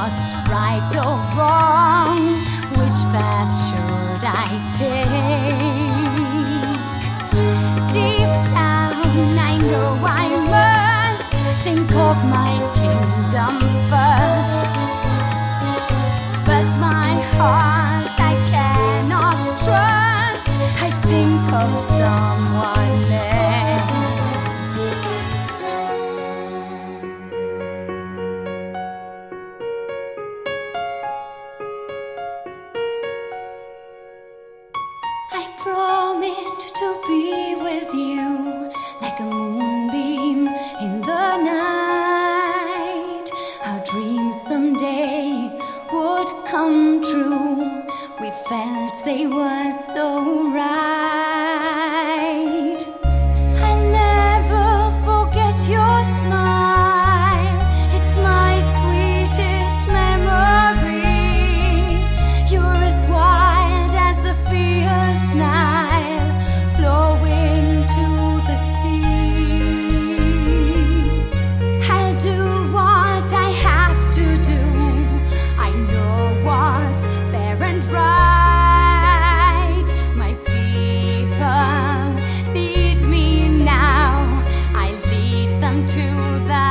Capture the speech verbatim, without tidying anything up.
what's right or wrong, which path should I take? Deep down I know I must think of my kingdom first, but my heart I cannot trust. I think of someone else. I promised to be with you like a moonbeam in the night. Our dreams someday would come true. We felt they were so right. I'll never forget your smile. It's my sweetest memory. You're as wild as the fierce Nile flowing to the sea. I'll do what I have to do. I know what's fair and right. My people need me now. I lead them to the